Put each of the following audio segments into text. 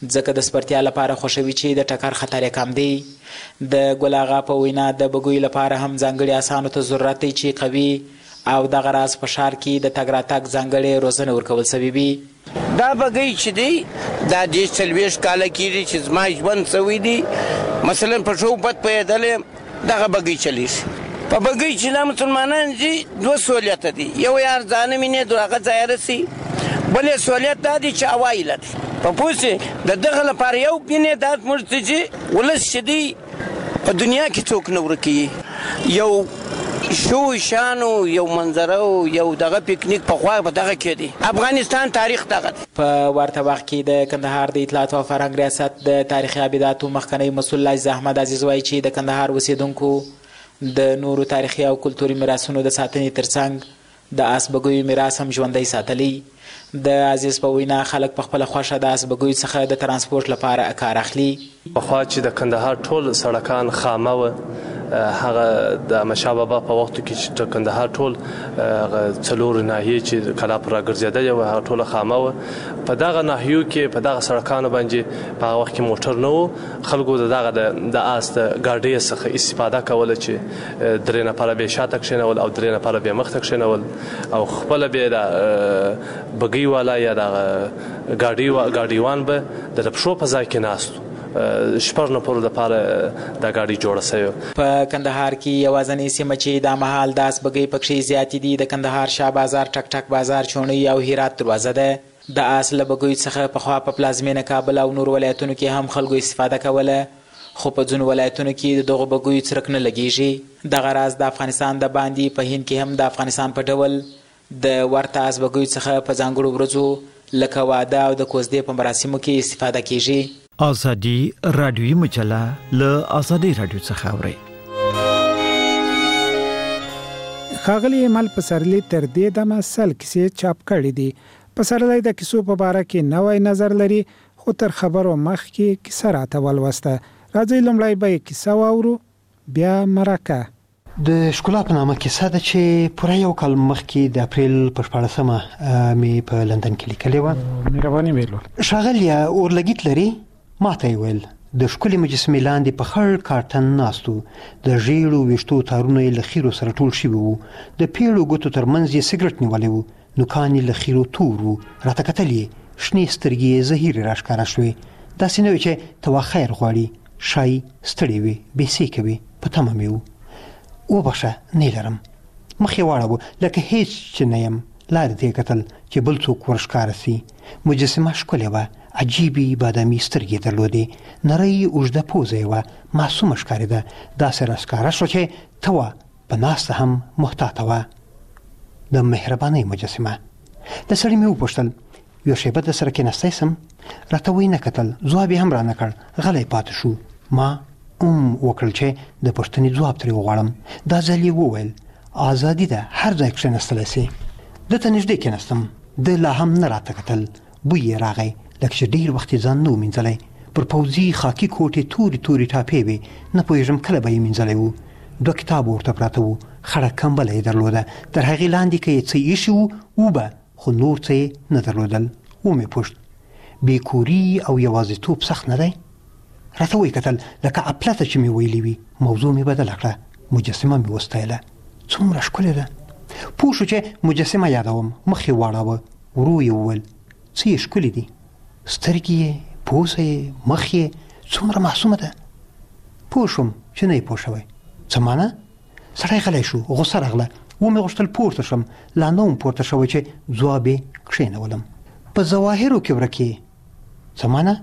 ځکه د سپرتیا لپاره خوښوي چې د ټکر خطر یې کم دی. د ګل اغا په وینا د بګیو لپاره هم ځانګړي اسانو ته ضرورت دی چې قوي او دغه راز په ښار کې د تګ راتګ ځانګړې روزنه ورکول سوې وي. دا بګۍ چې دی دا دېرش څلوېښت کاله کېږي چې زما ژوند سوی دی. مثلا په شوبت پیدل یم دغه بګۍ چلیږي. په بګۍ چې دا مسلمانان دي دوه سهولیته دي. یو یې ارزانه مینې د هغه ځایه رسي، بل یې سهولیت دا دی چې هوا ایله دی. په پوه شې د دغه لپاره یو مینې دا زموږ ته چې ولس چې دی په دنیا کې څوک نه ورکوي. یو شو شانو یو منظره او یو دغه پکنیک په خوا په دغه کې دی. افغانستان تاریخ دغه دی. په ورته وخت کې د کندهار د اطلاعات او فرهنګ ریاست د تاریخي ابداتو مخکنی مسؤل عزیز احمد عزیز وایي چې د کندهار اوسیدونکو د نورو تاریخي او کلتوري میراثونو د ساتنې ترڅنګ د آس بګیو میراث هم ژوندی ساتلی. د عزیز په وینا خلک په خپله خوښه د آس بګیو څخه د ترانسپورټ لپاره کار اخلي. پخوا چې د کندهار ټول سړکان خامه وه، هغه د احمدشاه بابا په وختو کې چې د کندهار ټول څلور ناحیې چې کلا پر راګرځېدلې وه هغه ټوله خامه وه. په دغه ناحیو کې په دغه سړکانو باندې په هغه وخت کې موټر نه و. خلکو د دغه د آس د ګاډیو څخه استفاده کوله چې درې نفره به یې شاته کښېنول او درې نفره به یې مخته کښېنول او خپله به یې د بګۍ والا یا دغه ګاډیوان به د پښو په ځای کې ناست و. شپږ نفرو دپاره دا ګاډۍ جوړه سوې. په کندهار کې یوازینۍ سیمه چې دا مهال د آس بګۍ پکښې زیاتې دي د کندهار شاه بازار، ټک ټک بازار، چوڼۍ او هرات دروازه ده. د آس له بګیو څخه پخوا په پلازمینه کابل او نور ولایتونو کې هم خلکو استفاده کوله، خو په ځینو ولایتونو کې د دغو بګیو څرک نه لګیږي. دغه راز د افغانستان د باندې په هند کې هم د افغانستان په ډول د ورته آس بګیو څخه په ځانګړو ورځو لکه واده او د کوزدې په مراسمو کې استفاده کیږي. آزادی رادیویی مجله له آزادی رادیو څخه اورئ. ښاغلي ایمل پسرلي تر دې دمه سل کیسې چاپ کړي دي. پسرلی د کیسو په باره کې نوی نظر لري، خو تر خبرو مخکې کیسه راته ولوسته. راځئ لومړی به یې کیسه واورو، بیا مرکه. د ښکلا په نامه کیسه ده چې پوره یو کال مخکې د اپریل په 14مه مې په لندن کې لیکلې وه. مهرباني ویلو. ښاغلیه اورلګیت لري؟ ما ته یې ویل. د ښکلې مجسمې لاندې په خړ کارټن ناست و. د ژیړو ویښتو تارونه یې له خیرو سره ټول شوي وو. د پیړو ګوتو تر منځ یې سګرټ نیولی وو. نوکان یې له خیرو تور وو. راته کتل یې، شنې سترګې یې زهیرې راښکاره شوې. داسې نه وې چې ته وا خیر غواړي، ښایي ستړې وې، بېسېکه وې. په تمه مې وو. وبخښه نه لرم. مخ یې واړاوه لکه هیڅ چې نه یم. لارې ته یې کتل چې بل څوک ورښکاره سي. مجسمه ښکلې وه. عجیبې بادامي سترګې درلودې. نرۍ اوږده پوزه یې وه. معصومه ښکارېده. داسې راښکاره شوه چې ته وه په ناسته هم محتاطه وه. د مهربانۍ مجسمه. د سړي مې وپوښتل یو شیبه د سره کېناستی سم؟ راته ویې نه کتل. ځواب یې هم رانه کړ. غلی پاتې شو. ما وکړل چې د پوښتنې ځواب ترې وغواړم. دا ځل یې وویل ازادي ده، هر ځای کښېنستلی سې. ده ته نږدې کېناستم. ده لا هم نه راته کتل. بوی یې راغی لکه چې ډېر وخت یې ځان نه و مینځلی. پر پوځي خاکي کوټ یې تورې تورې ټاپې وې. نه پوهېږم کله به یې مینځلی و. 2 کتاب ورته پراته وو. خړه کمبله یې درلوده. تر هغې لاندې که یې څه ایښي وو وبه، خو نور څه یې نه درلودل. ومې پوښت بېکوري او یوازیتوب سخت نه دی؟ راته ویې کتل لکه اپلته چې مې ویلي وي. موضوع مې بدله کړه. مجسمه مې وستایله. څومره ښکلې ده. پوه شو چې مجسمه یادوم. مخ یې واړاوه. ورو یې وویل څه یې ښکلي دي. سترګې یې، پوزه یې، مخ یې څومره معصومه ده. پوه شوم چې نه یې پوه شوی. څه معنی؟ سړی غلی شو. غوسه راغله. ومې غوښتل پورته شم. لا نه وم پورته شوی چې ځواب یې کښېنولم. په ظواهرو کې ورکې. څه معنی؟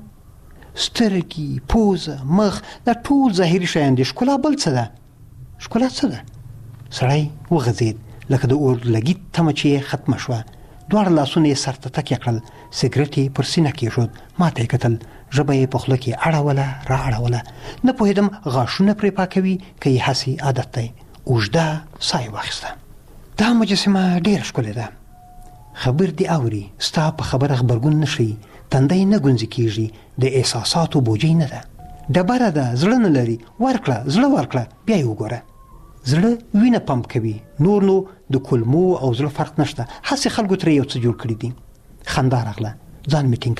سترګې، پوزه، مخ، دا ټول ظاهري شیان دي. ښکلا بل څه ده؟ ښکلا څه ده؟ سړی وغځېد لکه د اورلګیت تمه چې یې ختمه شوه. دواړه لاسونه یې سر ته تکیه کړل. سګرټ یې پر سینه کېښود. ما ته یې کتل. ژبه یې په خوله کې اړوله را اړوله. نه پوهېدم غاښونه پرې پاکوي که یې هسې عادت دی. اوږده ساه یې واخیسته. دا مجسمه ډېره ښکلې ده. خبر دې اوري. ستا په خبره غبرګون نه ښیي. تندی نه ګونځې کېږي. د احساساتو بوجۍ نه ده. ډبره ده، زړه نه لري. ورکړه، زړه ورکړه، بیا یې وګوره. زړه وینه پمپ کوي. نور نو د کولمو او زړه فرق نشته. هسې خلکو ترې یو څه جوړ کړي دي. خندا راغله. ځان مې ټینګ کړ.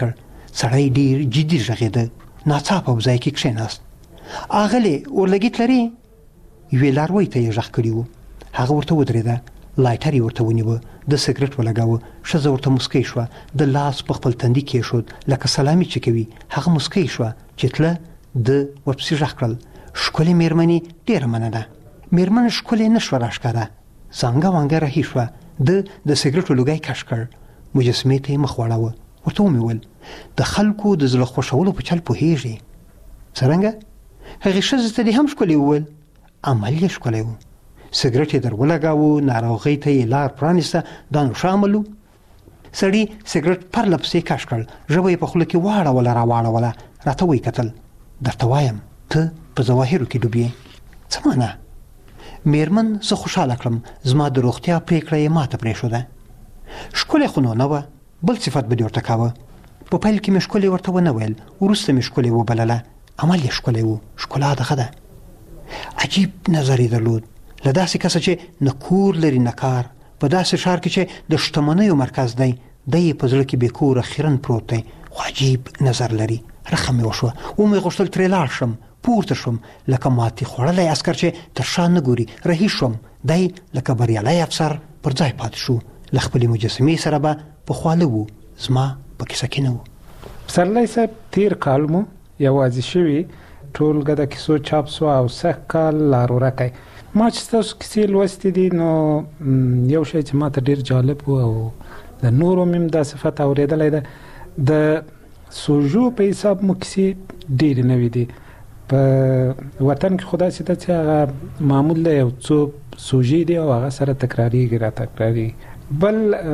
سړی ډیر جدي غږېده. ناڅاپه په ځای کې کښېناست. اغلې اورلګیت لري؟ یوې لاروي ته یې غږ کړي و. هغه ورته ودرېده. لایټر یې ورته ونیوه. د سګرټ ولګاوه. ښځه ورته مسکی شوه. د لاس په خپل تندي کېښود لکه سلامي چې کوي. هغه مسکی شوه چې تله د ورپسې غږ کړل. ښکلې مېرمنې ډېره مننه. مېرمن ښکلې نه شوه راښکاره. زانګه وانګه رهي شوه. د سګرټو لوګی کش کړ. مجسمې ته یې مخ واړاوه. ورته ومې ویل د خلکو د زړه خوښولو په چل پوهېږې. څرنګه؟ هغې ښځې ته دې هم ښکلې وویل. عمل یې ښکلی و. سګرټ یې در ولګاوه. ناروغۍ ته یې لار پرانیسته. دا نو ښه عمل و. سړي سګرټ پرله پسې کش کړ. ژبه یې په خوله کې واړوله راواړوله. راته ویې کتل. درته وایم ته په ظواهرو کې ډوب یې. څه معنا؟ مېرمن زه خوشحاله کړم. زما د روغتیا پرېکړه یې ماته پرېښوده. ښکلې خو نو نه وه. بل صفت به دې ورته کاوه. په پیل کې مې ښکلې ورته ونه ویل. وروسته مې ښکلې وبلله. عمل یې ښکلی و. ښکلا دغه ده. عجیب نظر یې درلود. له داسې کسه چې نه کور لري نه کار، په داسې ښار کې چې د شتمنیو مرکز دی، دی په زړه کې بې کوره خیرن پروت دی، خو عجیب نظر لري. رخه مې وشوه. ومې غوښتل ترې لاړ شم. پورته شوم لکه ماتې خوړلی عسکر چې تر شا نه ګوري. رهي شوم. دی لکه بریالی افسر پر ځای پاتې شو. له خپلې مجسمې سره به پخواله و. زما په کیسه کې نه و. پسرلی صاحب تیر کال مو یوازې شوي ټولګه د کیسو چاپ سو او سږ کال لار ورکی. ما چې ستاسو کیسې لوستې دي نو یو شی چې ما ته ډېر جالب و او د نورو مې هم دا صفت اورېدلی ده، د سوژو په حساب مو کیسې ډېرې نوې دي. په وطن کې خو داسې ده چې هغه معمول ده یو څو سوژې دي او هغه سره تکراریږي را تکراریږي. بل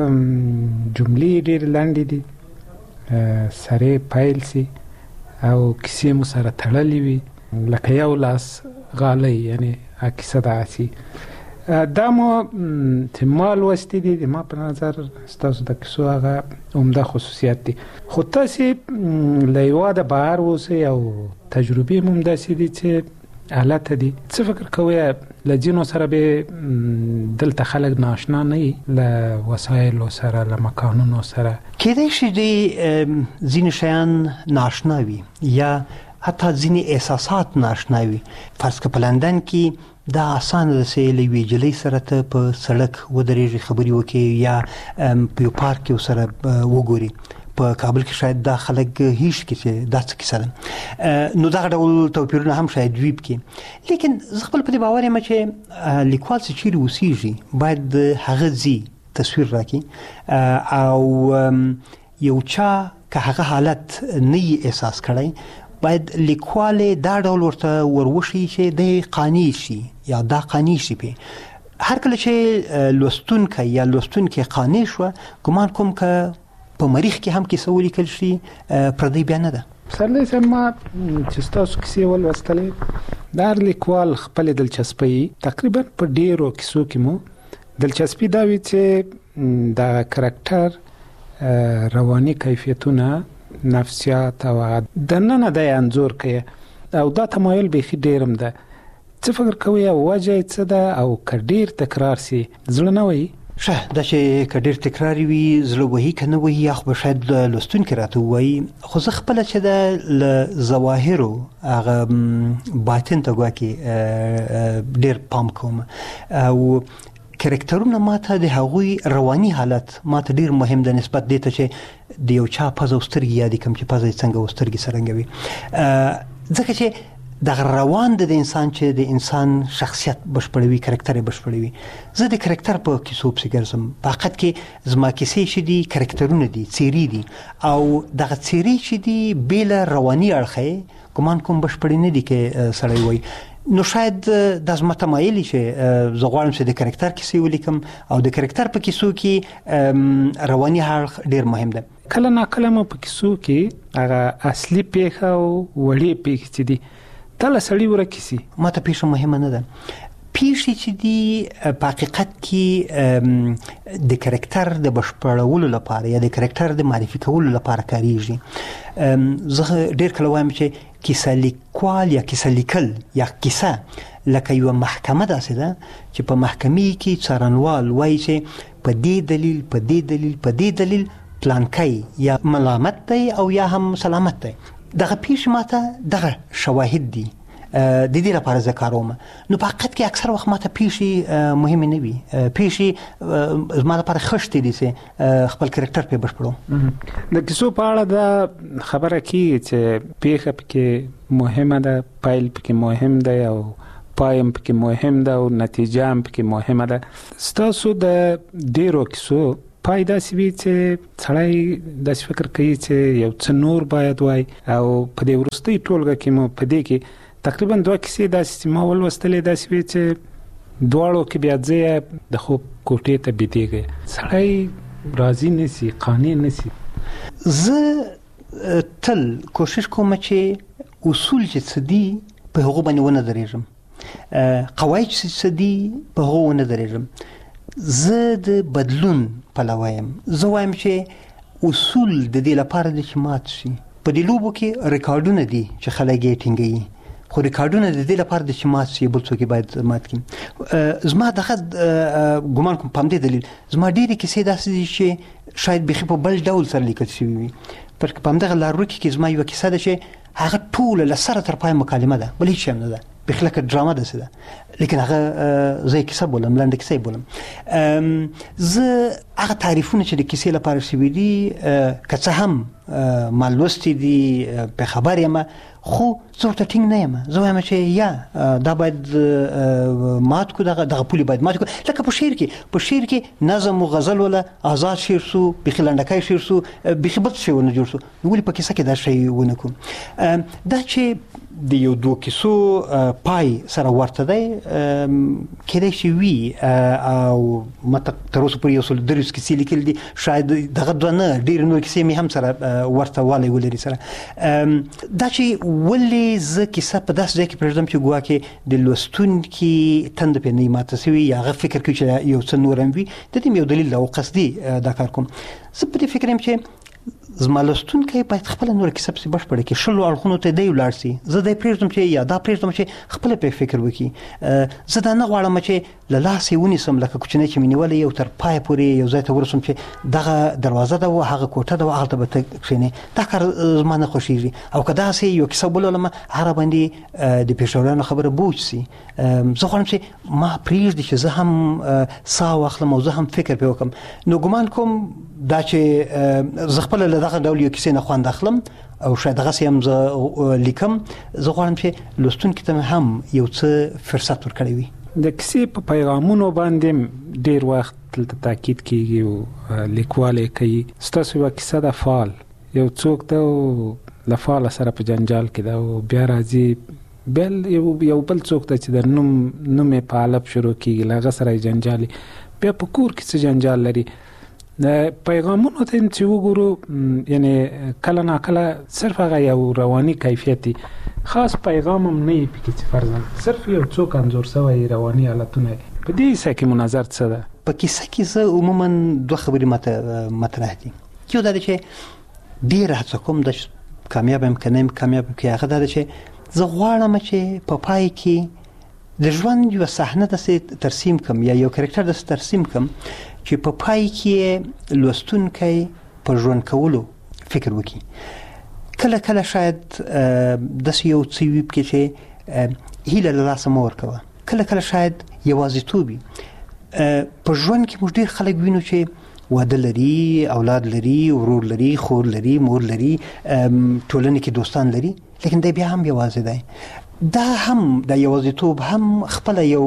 جملې ډېرې لنډې دي، سرې پیل سي او کیسې مو سره تړلې وي لکه یو لاس غالی، یعنی کیسه داسې. دا مو چې ما لوستې دي د ما په نظر ستاسو د کیسو هغه عمده خصوصیت دي. خو تاسې له هېواده بهر اوسئ او تجربې مو هم داسې دي چې حالته دي. څه فکر کوئ له ځینو سره به دلته خلک ناشنا نه وي، له وسایلو سره، له مکانونو سره؟ کیدای شي د ځینې شیان ناشنا وي یا حتی ځینې احساسات ناشنا وي. فرض که په لندن کې دا اسانه ده چې له یوې نجلۍ سره ته په سړک ودرېږي، خبرې وکړي یا په یو پارک کې ورسره وګوري. په کابل کې شاید دا خلک هیڅ کې چې دا څه کیسه ده، نو دغه ډول توپیرونه هم شاید وي پکې. لیکن زه خپل په دې باور یم چې لیکوال چې چیرې اوسېږي باید د هغه ځي تصویر راکړي او یو چا که هغه حالت نه یې احساس کړی باید لیکوال دا ډول ورته وروښي چې دی قانع شي یا دا قانع شي پې. هر کله چې لوستونکی یا لوستونکې قانع شوه، ګمان کوم که په مریخ کې هم کیسه ولیکل شي پردی بیا نه ده. پسرلی صاحب ما چې ستاسو کیسې ولوستلې، د هر لیکوال خپلې دلچسپۍ تقریبا په ډېرو کیسو کې مو دلچسپي دا وي چې د کرکټر رواني کیفیتونه، نفسیات او دننه د انځور کوي او دا تمایل بیخي ډېر هم ده. څه فکر کوئ وجه یې څه ده او که ډېر تکرار سي زړه نه وهي؟ ښه، دا چې که ډېر تکرار وي زړه وهي که نه وهي یا خو به شاید لوستونکي راته ووایي. خو زه خپله چې ده له ظواهرو هغه باطن ته ګواکې ډېر پام کوم او کرکټرونه ماته د هغوی رواني حالت ماته ډېر مهم ده نسبت دې ته چې د یو چا پزه او سترګې یادې کړم چې پزه یې څنګه او سترګې څرنګه وي، ځکه چې دغه روان د انسان چې د انسان شخصیت بشپړوي، کرکټر یې بشپړوي. زه د کرکټر په کیسو پسې ګرځم. په حقیقت کې زما کیسې چې دي کرکټرونه دي، څیرې دي او دغه څیرې چې دي بې له رواني اړخه یې ګمان کوم بشپړې نه دي که سړی وایي. نو شاید دا زما تمایل چې زه غواړم چې د کرکټر کیسې ولیکم او د کرکټر په کیسو کې رواني اړخ ډېر مهم ده. کله ناکله مو په کیسو کې هغه اصلي پیښه او وړې پیښې چې دي دا له سړي ورکې سي. ما ته پیښه مهمه نه ده. پیښې چې دي په حقیقت کې د کرکټر د بشپړولو لپاره یا د کرکټر د معرفي کولو لپاره کاریږي. زه ډېر کله وایم چې کیسه لیکوال یا کیسه لیکل یا کیسه لکه یوه محکمه داسې ده چې په محکمې کې څارنوال وایي چې په دې دلیل په دې دلیل په دې دلیل پلانکی یا ملامت دی او یا هم سلامت دی. دغه پیښې ماته دغه شواهد دي د دې لپاره زه کاروم. نو په حقیقت کې اکثر وخت ماته پیښې مهمې نه وي. پیښې زما لپاره خښتې دي چې خپل کرکټر پې بشپړوم. د کیسو په اړه دا خبره کیږي چې پیښه پکې مهمه ده، پیل پکې مهم دی او پایم پکې مهم ده او نتیجه هم پکې مهمه ده. ستاسو د ډیرو کیسو پای داسې وي چې سړی داسې فکر کوي چې یو څه نور باید وای، او په دې وروستۍ ټولګه کې مو په دې کې تقریبا 2 کیسې داسې چې ما ولوستلې داسې وي چې دواړو کې بیا ځای د خوب کوټې ته بېدېږي، سړی راضي نسی، قانع نسی. زه تل کوشش کوم چې اصول چې څه دي په هغو باندې ونه درېږم، قواعد چې څه دي په هغو ونه درېږم. زه د بدلون پلوی یم. زه وایم چې اصول د دې لپاره دي چې مات شي. په دې لوبو کې ریکارډونه دي چې خلک یې ټینګوي، خو ریکارډونه د دې لپاره دي چې مات شي، بل څوک باید مات کړي. زما دغه ګمان کوم په همدې دلیل زما ډېرې کیسې داسې دي چې شاید بیخي په بل ډول سره لیکل شوي وي. په همدغه لارورکي کې زما یوه کیسه ده چې هغه ټوله له سره تر پایه مکالمه ده، بل هیڅ شی هم نه ده، بیخي لکه ډرامه داسې ده، لیکن هغه زه یې کیسه بولم، لنډه کیسه یې بولم. زه هغه تعریفونه چې د کیسې لپاره شوي دي که څه هم ما لوستي دي، په خبر یم، خو زه ورته ټینګ نه یم. زه وایم چې یا دا باید مات کړو، دغه پولې باید مات کړو. لکه په شعر کې نظم و غزل ولا آزاد شعر سو، بیخي لنډکی شعر سو، بیخي بل شی ونه جوړ سو. ولې په کیسه کې دا شی ونه کوم؟ دا چې د یو 2 کیسو پای سره ورته دی، کېدای شي وي او ما تر اوسه پورې 130 کیسې لیکلي دي، شاید دغه 2 نه ډېرې نورې کیسې مې هم سره ورته والی ولري سره. دا چې ولې زه کیسه په داسې ځای کې پرېږدم چې ګویا کې د لوستونکي تنده پرې نه وي ماته سوي، یا هغه فکر کوي چې یو څه نور هم وي، د دې یو دلیل ده او قصدي دا کار کوم. زه په دې فکر یم چې زما لوستونکی باید خپله نوره کیسه پسې بشپړه کړي، 20 اړخونو ته دی ولاړ سي. زه دا پرېږدم چې یا دا پرېږدم چې خپله پرې فکر وکړي. زه دا نه غواړم چې له لاسه یې ونیسم لکه کوچنی چې مې نیولی او تر پایه پورې یو ځای ته ورسم چې دغه دروازه ده و هغه کوټه ده و هغلته به ته کښېنې. دا کار زما نه خوښېږي. او که داسې یو کیسه ولولم هغه باندې د پېښوریانو خبره بوج سي. زه غواړم چې ما پرېږدي چې زه هم ساه واخلم او زه هم فکر پرې وکړم. نو ګمان کوم دا چې زه خپله له دغه ډول یو کیسې نه خوند اخلم او شاید دغسې هم زه لیکم، زه غواړم چې لوستونکي ته مې هم یو څه فرصت ورکړی وي. د کیسې په پیغامونو باندې ډېر وخت دلته تاکید کیږي او لیکوال یې کوي. ستاسو یوه کیسه ده فال، یو څوک ده او له فاله سره په جنجال کې ده او بیا راځي بل یو بل څوک ده چې د نوم یې په علب شروع کیږي، له هغه سره یې جنجال، بیا په کور کې څه جنجال لري. د پیغامونو ته چې وګورو، یعنی کله ناکله صرف هغه یو رواني کیفیت دی، خاص پیغام هم نه وي پکې چې فرضاً صرف یو څوک انځور شوی رواني حالتونه. په دې کیسه کې مو نظر څه ده؟ په کیسه کې زه عموما 2 خبرې ماته مطرح دي. یو دا ده چې ډېره هڅه کوم د کامیاب یم که نه یم کامیاب یم، هغه دا ده چې زه غواړم چې په پای کې د ژوند یوه صحنه داسې ترسیم کړم یا یو کرکټر داسې ترسیم کړم چې په پای کې لوستونکی په ژوند کولو فکر وکړي. کله کله شاید داسې یو څه وي پکې چې هیله له لاسه مه ورکوه، کله کله شاید یوازیتوب وي. په ژوند کې موږ ډېر خلک وینو چې واده لري، اولاد لري، ورور لري، خور لري، مور لري، ټولنې کې دوستان لري، لیکن دی بیا هم یوازې دی. دا هم د یوازیتوب هم خپله یو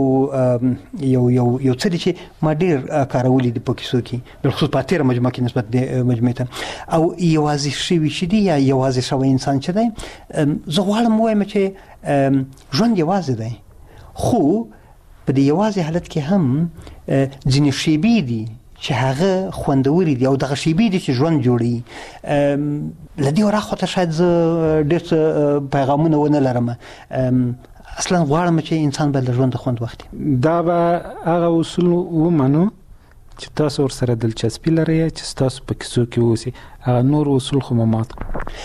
څه دي چې ما ډېر کارولي دي په کیسو کې، بالخصوص په تېره مجموعه کې نسبت د مجموعې ته. او یوازې شوي چې دي یا یوازې شوی انسان چې دی، زه غواړم ووایم چې ژوند یوازې دی، خو په دې یوازې حالت کې هم ځینې شیبې دي چې هغه خوندوري دي او دغه شیبې دي چې ژوند جوړوي. له دې وراخواته شاید زه ډېر څه پیغامونه ونه لرم. اصلا غواړم چې انسان باید له ژونده خوند واخلي. دا به هغه اصول ومنو چې تاسو ورسره دلچسپي لرئ چې ستاسو په کیسو کې اوسي، هغه نور اصول خو مو مات کړو.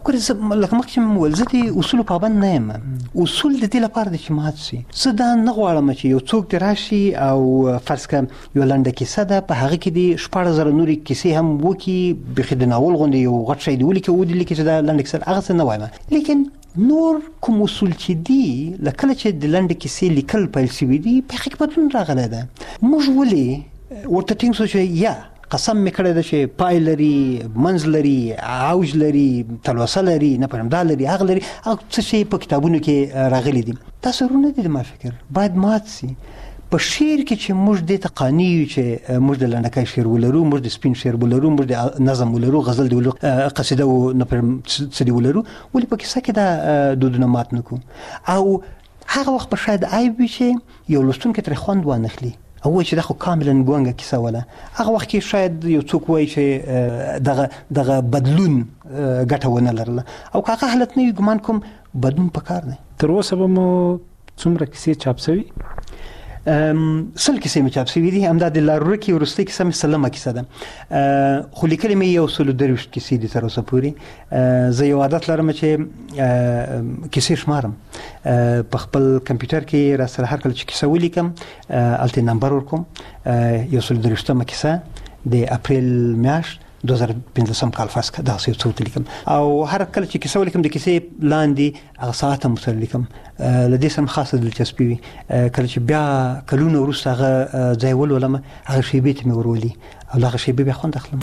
ګوره لکه مخکې مې وویل زه د اصولو پابند نه یم. اصول د دې لپاره دی چې مات شي. زه دا نه غواړم چې یو څوک دې راشي او فرض کړه یو لنډه کیسه ده په هغه کې دې 14,000 نورې کیسې هم وکړي بیخي د ناول غوندې یو غټ شی دې ولیکي ودې لیکي چې دا لنډه کیسه هغه څه نه وایم. لیکن نور کوم اصول چې دي لکه چې د لنډه کیسې لیکل پیل شوي دي په حکمتون راغلی ده. موږ ولې ورته ټینګ شو چې یا قسم مې کړی ده چې پای لري، منځ لري، اوج لري، تلوسه لري، نه پوهېږم دا لري هغه لري، هغه څه شی په کتابونو کې راغلي دي. دا ضرور نه دي ما فکر باید مات سي. په شعر کې چې موږ دې ته قانع یو چې موږ د لنډکۍ شعر ولرو، موږ د سپین شعر ولرو، موږ د نظم ولرو، غزل دی ولرو، قصیده او نه پوهېږم څه دی ولرو، ولې په کیسه کې دا دودونه مات نه کړو. او هغه وخت به شاید عیب وي چې یو لوستونکی ترې خوند وانخلي او وایي چې دا خو کاملا ګونګه کیسه وله. هغه وخت کې شاید یو څوک وایي چې دغه بدلون ګټه ونه لرله او که هغه حالت نه وي ګمان کوم بدلون پکار دی. تر اوسه به مو څومره کیسې چاپ شوي؟ 100 کیسې مې چاپ شوي دي. همدا د لارورکي وروستۍ کیسه مې 30مه کیسه ده، خو لیکلې مې یو 123 کیسې دي تر اوسه پورې. زه یو عادت لرم چې کیسې شمارم په خپل کمپیوټر کې، را سره هر کله چې کیسه ولیکم هلته نمبر ورکوم. یو 123مه کیسه د اپریل میاشت 2015 کال فرض کړه داسې یو څه لیکم او هر کله چې کیسه ولیکم د کیسې لاندې هغه ساعت هم سره لیکم. له دې سره خاصه دلچسپي وي کله چې بیا کلونه وروسته هغه ځای ولولم هغه شیبې ته مې ورولي او هغه شیبې بیا خوند اخلم.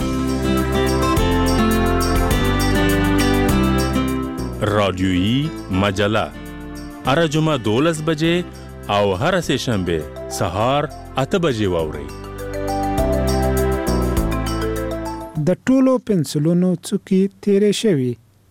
رادیویی مجله هر جمعه 12 بجې او هر سه شنبه سهار 8 بجې واورئ. د ټولو پنسلونو څوکې تیرې شوي،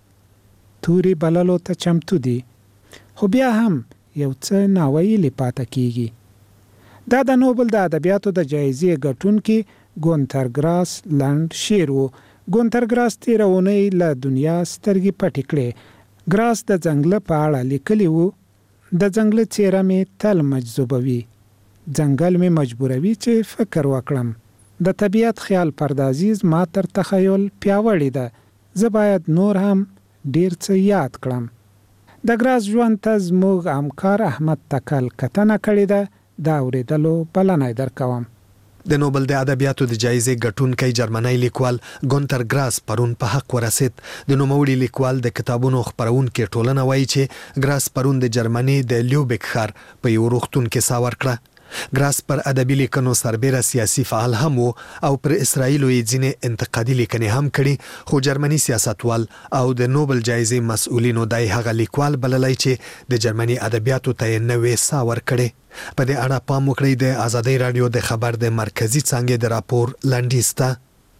توري بللو ته چمتو دي، خو بیا هم یو څه ناویلي پاته کیږي. دا د نوبل د ادبیاتو د جایزې ګټونکي ګونتر ګراس لنډ شعر و. ګونتر ګراس تېره اونۍ له دنیا سترګې پټې کړې. ګراس د ځنګله په اړه لیکلي و: د ځنګله څیره مې تل مجذوبوي، ځنګل مې مجبوروي چې فکر وکړم. د طبیعت خیال پردازي زما تر تخیل پیاوړې ده، زه باید نور هم ډیر څه یاد کړم. د ګراس ژوند ته زموږ همکار احمد تکل کتنه کړې ده، دا اورېدلو بلنه درکوم. د نوبل د ادبیاتو د جایزې ګټونکی جرمنی لیکوال ګونتر ګراس پرون په حق ورسید. د نوموړي لیکوال د کتابونو خپرونکي ټولنه وایي چې ګراس پرون د جرمني د لیوبک ښار په یو روغتون کې ساه ورکړه. ګراس پر ادبي لیکنو سربیره سیاسي فعال هم و او پر اسرائیلو یې ځینې انتقادي لیکنې هم کړي، خو جرمني سیاستوال او د نوبل جایزې مسؤلینو دای هغه لیکوال بللی چې د جرمني ادبیاتو ته یې نوې ساه ورکړې. په دې اړه پام وکړئ د ازادۍ راډیو د خبر د مرکزي څانګې د راپور لنډیز ته.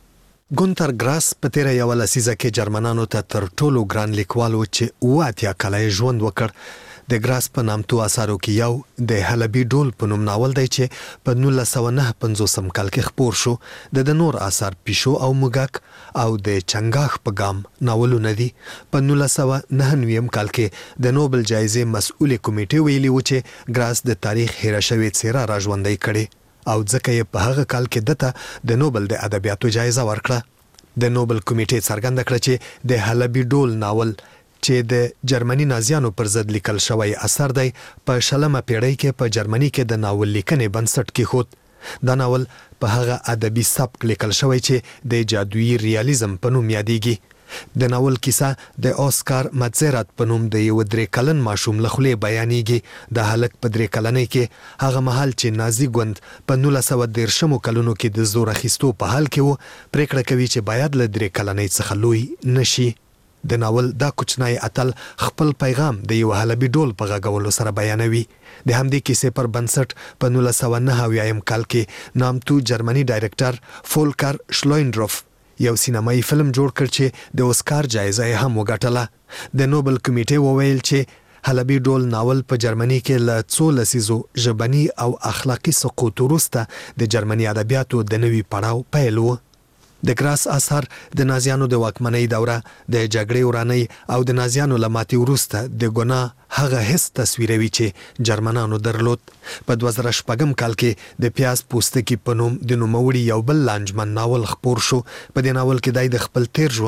ګونتر ګراس په تیره یوه لسیزه کې جرمنانو ته تر ټولو ګران لیکوال و چې 80 کاله یې ژوند وکړ. د ګراس په نامتو اثارو کې یو د حلبي ډول په نوم ناول دی چې په 1959 کال کې خپور شو. د نور اثار پیشو او موږک او د چنګاخ په ګام ناولونه دي. په 1999 کال کې د نوبل جایزې مسؤل کمیټې ویلي و چې ګراس د تاریخ هیره شوې څیره را ژوندۍ کړې او ځکه یې په هغه کال کې دته د نوبل د ادبیاتو جایزه ورکړه. د نوبل کمیټې څرګنده کړه چې د حلبي ډول ناول چې د جرمني نازیانو پر ضد لیکل شوی اثر دی په 20مه پیړۍ کې په جرمني کې د ناول لیکنې بنسټ کېښود. دا ناول په هغه ادبي سبک لیکل شوی چې د جادویي ریالیزم په نوم یادېږي. د ناول کیسه د اوسکار ماتزرات په نوم د یو 3 کلن ماشوم له خولې بیانېږي. د هلک په 3 کلنۍ کې هغه مهال چې نازي ګوند په 1930 کلونو کې د زور اخیستو په حال کې و، پریکړه کوي چې باید له 3 کلنۍ څخه لوی نشي. د ناول دا کوچنی اتل خپل پیغام د یو حلبي ډول په غږولو سره بیانوي. د همدې کیسې پر بنسټ په 1999 کال کې نامتو جرمني ډایرکټر فولکر شلوینډروف یو سینمایي فلم جوړ کړ چې د اوسکار جایزه یې هم وګټله. د نوبل کمیټې وویل چې حلبي ډول ناول په جرمني کې له 2 لسیزو ژبني او اخلاقي سقوط وروسته د جرمني ادبیاتو د نوي پړاو پیل و. د ګراس اثر د نازیانو د واکمنۍ دوره، د جګړې ورانۍ او د نازیانو له ماتې وروسته د ګناه هغه حس تصویروي چې جرمنانو درلود. په 2006 کال کې د پیاز پوستکي په نوم د نوموړي یو بل لانجمن ناول خپور شو. په دې ناول کې د خپل تیر ژوند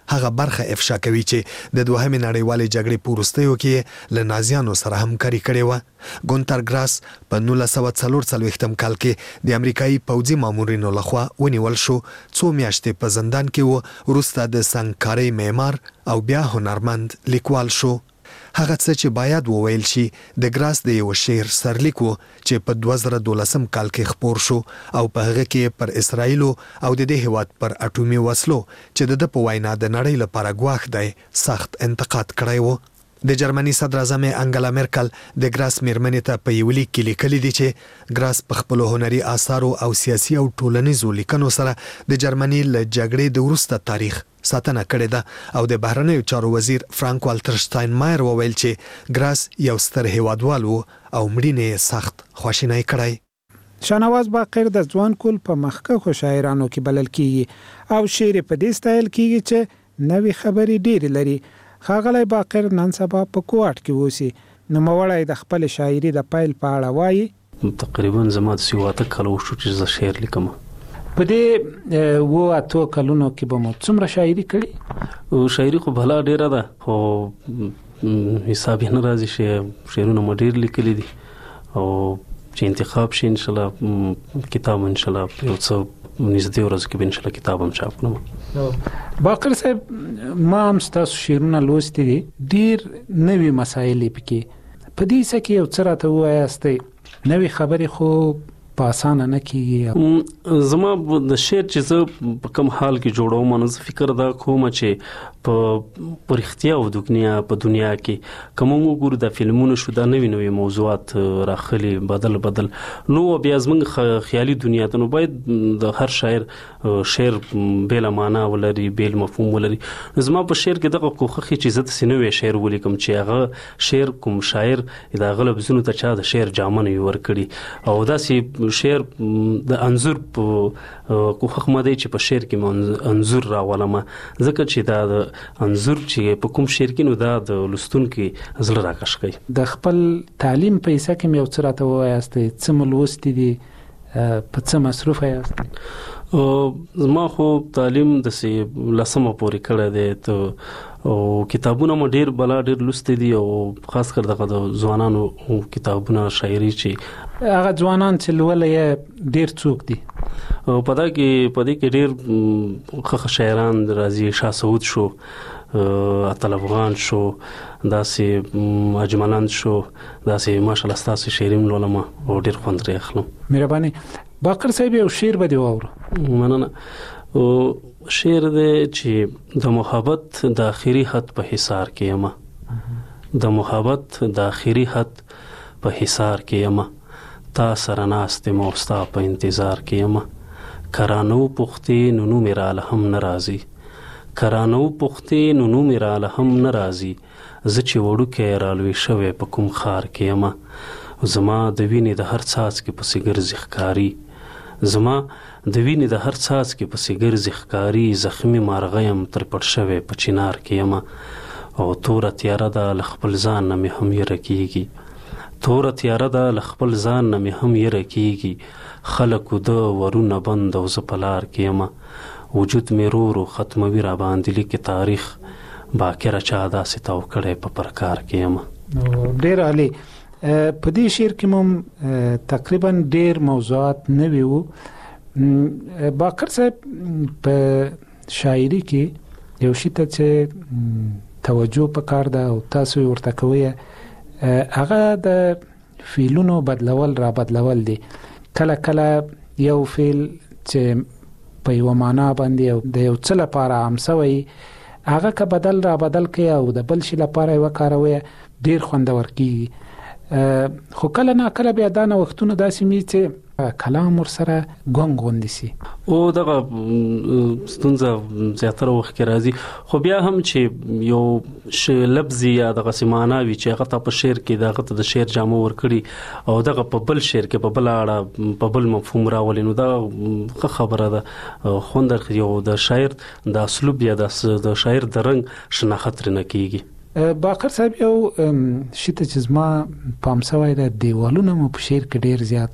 هغه برخه افشا کوي چې د دوهمې نړیوالې جګړې په وروستیو کې له نازیانو سره همکاري کړې وه. ګونتر ګراس په 1944 کال کې د امریکایي پوځي مامورینو لخوا ونیول شو. 2 میاشتې په زندان کې و. وروسته د سنگکارۍ معمار او بیا هنرمند لیکوال شو. هغه څه چې باید وویل شي د ګراس د یو شعر سرلیک و چې په 2012 کال کې خپور شو او په هغه کې پر اسرایل او د دې هیواد پر اټومي وسلو چې د په وینا د نړۍ لپاره ګواښ دی سخت انتقاد کړی و. د جرمني صدر اعظم انګلا مرکل د ګراس میرمنې ته په یو لیک کې لیکلي دي چې ګراس په خپل هنري آثارو او سیاسي او ټولنیزو لیکنو سره د جرمني له جګړې د وروسته تاریخ ساتنه کړې ده. او د بهرنیو چارو وزیر فرانک والټر شتاینمایر وویل چې ګراس یو ستر هیوادوال و او مړینې سخت خواشینی کړی. شاهنواز باقر د ځوان کول په مخکښو شاعرانو کې بلل کیږي او شعر په دې سټایل کیږي چې نوې خبرې ډېرې لري. ښاغلی باقر نن سبا په کوټ کې اوسي. نو موړی د خپل شاعري د پیل په اړه وایي. تقریبا زما د 7 کال وشو چې زه شعر لیکم. په دې 8 کلونو کې به مو څومره شاعري کړې؟ شاعري خو بهلا ډیره ده خو حساب نه راځي چې شعرونه مو ډیر لیکلي دي او چې انتخاب شي ان شاء الله کتاب ان شاء الله یو څه نږدې ورځ کې ان شاء الله کتاب هم چاپ کړم. باقر صاحب ما هم ستاسو شعرونه لوستي دي، ډیر نوې مسایل پکې په دې څه کې یو څه راته وایاستئ نوې خبرې خو په اسانه نه کیږي. زما د شعر چې زه په کوم حال کې جوړوم نو زه فکر دا کوم چې په رښتیا او د دنیا کې کوم وګورو د فلمونو شو د نوې موضوعات راخلي بدل نو بیا زمونږ خیالي دنیا ته نو باید د هر شعر بل معنا ولري بل مفهوم ولري. زما په شعر کې دغه کوخه چې زه د سینوي شعر ولیکم چې هغه شعر کوم شاعر د غلب زونو ته چا د شعر جامن ور کړی او داسې شعر د انزور په کوخه مده چې په شعر کې انزور راولم ځکه چې دا انزور چې په کوم شعر کې نو دا د لستونکو زړه راکش کوي. د خپل تعلیم پیسې کې یو څه راته وایاستئ څه ملوستي دي په څه مصروف یاست؟ زما خو تعلیم د 10 پورې کړی دی ته او کتابونه مو ډیر لوستي دي او خاص کر دغه د ځوانانو کتابونه شاعري چې هغه ځوانان چې لولې ډیر څوک دي په دې کې ډیر خخ شاعران راځي. شاه سعود شو، عطل افغان شو، داسې اجملند شو، داسې ماشاءالله ستاسو شعریم لولم او ډیر خوند لري اخلم. مهرباني. باقر صاحب یو شعر به دی واورو. مننه. شعر دی چې د محبت د اخیری حد په حصار کې یم، د محبت د اخیری حد په حصار کې یم، تا سره ناست یم او ستا په انتظار کې یم، کرانو پختې نو نو میرا هم ناراضي، کرانو پختې نو نو میرا هم ناراضي، زه چې وړوکی رالوی شوی په کوم خار کې یم، زما د وینې د هر څاڅکي پسې ګرځي ښکاري، زما د وینې د هر څاڅکي پسې ګرځي ښکاري، زخمي مارغه یم تر پټ شوی په چنار کې یم، او توره تیاره ده له خپل ځان نه مې هم یره کیږي، توره تیاره ده له خپل ځان نه مې هم یره کیږي، خلکو د ورونه بند او زه په لار کې یم، وجود مې رو ختموي را باندې لیکي تاریخ، باکره چا داسې تاو کړی په پرکار کې یم. ډیر عالی. په دې شعر کې مو تقریبا ډیر موضوعات نوي وو. باقر صاحب په شاعري کې یو شی ته چې توجه پکار ده او تاسو ورته کوئ هغه د فعلونو بدلول دي. کله یو فعل چې په یو معنا باندې او د یو څه لپاره عام شوی هغه که بدل کوي او د بل شي لپاره وکاروي ډیر خوندور کیږي. خو کله نه کله بیا دا وختونه داسې می چې کلام ور سره غونډي سي او دغه ستونزه زیاتره وخت کې راځي. خو بیا هم چې یو لفظي یا دغه سمانه وی چې هغه په شعر کې دغه د شعر جامو ور کړی او دغه په بل شعر کې په بل اړه په بل مفهوم راولي نو دا خبره ده. خوندر یو د شاعر د اسلوب یا د شاعر د رنګ شناخت نه کیږي. باقر صاحب یو شته چې زما پام سوی د دیوالونو مو په شعر کې ډیر زیات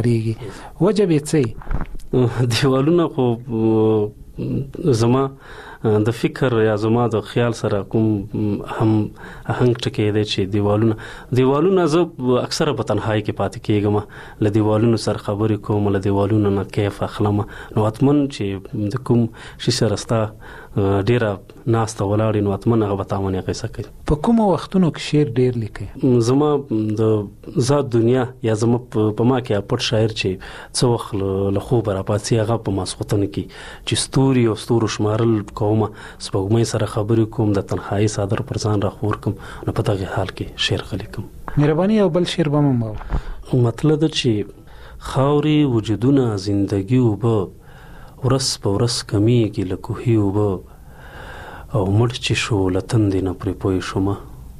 تکراریږي، وجه به څه؟ دیوالونه خو زما د فکر یا زما د خیال سره کوم هم هنګ ټکی دی چې دیوالونه زه اکثره په تنهایی کې پاتې کېږم له دیوالونو سره خبرې کوم له دیوالونو نه کیف اخلم نو اتمن چې د کوم شي سره ستا ډیره ناسته ولاړې نو اتمن هغه به تاونه قصه کوي. په کوم وختونو کې شعر ډیر لیکي؟ زما د ذات دنیا یا زما په ما کې پټ شاعر چې څو وخت له خوبه راپاڅي هغه په ماسختن کې چې ستوري او ستورو شمارل کومه سپوږمۍ سره خبرې کوم د تنهایی صادر پر ځان راخور کوم نو په دغه حال کې شعر غلیکم. مهرباني او بل شعر به مو مطلب ده چې خاوري وجودونه زندگی وبه ورس په ورس کمیږي له کوهي وبه او مړ چې شو لتندې نه پرې پوه شومه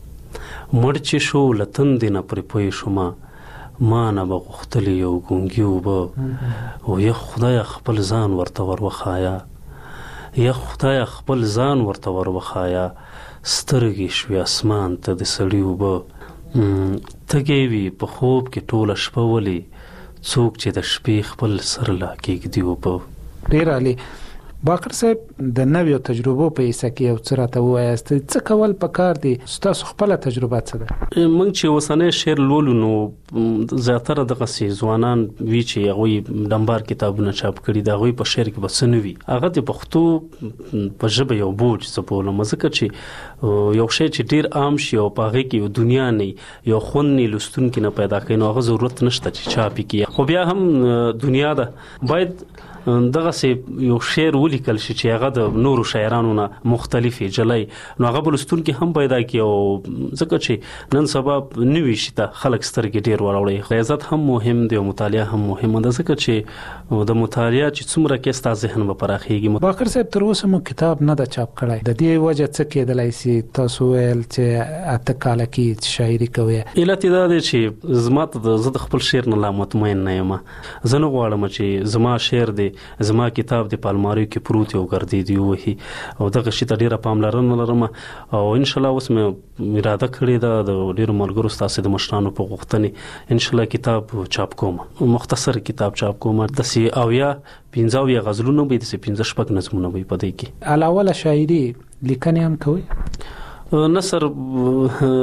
مړ چې شو لتندې نه پرې پوه شومه ما نه به غوښتلې یو ګونګي اوبه او یا خدای خپل ځان ورته ور وخایا یا خدای خپل ځان ورته ور وخایا سترګې شوې اسمان ته د سړي اوبه تږې وي په خوب کې ټوله شپه ولې څوک چې د شپې خپل سر لا کېږدي اوبه. ډېر عالي. باقر صاحب د نویو تجربو په حصہ کې یو څه راته ووایاست څه کول پکار دي ستاسو خپل تجربه څه ده؟ موږ چې اوسنی شعر لولو نو زیاتره دغسې ځوانان وي چې هغوی ډمبار کتابونه چاپ کړي د هغوی په شعر کې به څه نه وي هغه د پښتو په ژبه یو بوج زه بولم ځکه چې یو شی چې ډېر عام شي او په هغې کې یو دنیا نه یو خوند نه لوستونکي نه پیدا کوي نو هغه ضرورت نشته چې چاپ یې کړي خو بیا هم دنیا ده باید دغسې یو شعر ولیکل شي چې هغه د نورو شاعرانو نه مختلفې جلۍ نو هغه به لوستونکي هم پیدا کړي او ځکه چې نن سبا نوي شي ته خلک سترګې ډېر وراوړي عزت هم مهم دی او مطالعه هم مهمه ده ځکه چې د مطالعه چې څومره کې ستا ذهن به پراخېږي. باقر صاحب تر اوسه مو کتاب نه ده چاپ کړی د دې وجه څه کېدلی سي تاسو ویل چې 8 کاله کې شاعري کوئ علت یې دا دی چې زما ته زه د خپل شعر نه لا مطمئن نه یم زه نه غواړم چې زما شعر دی زما کتاب د پالماریو کې پروت یو ګرځېدي وهي او دغه شي ته ډېره پاملرنه لرم او انشاءالله اوس مې اراده کړې ده د ډېرو ملګرو ستاسې د مشرانو په غوښتنې انشاءالله کتاب چاپ کوم مختصر کتاب چاپ کوم داسې 15 غزلونه به داسې 15 نظمونه به په دې کې علاوه له شاعري لیکنې هم کوئ؟ نثر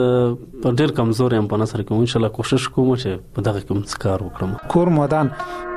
ډېر کمزور یم په نثر کې انشاءالله کوشش کوم چې په دغه کې کار وکړم. کور مودان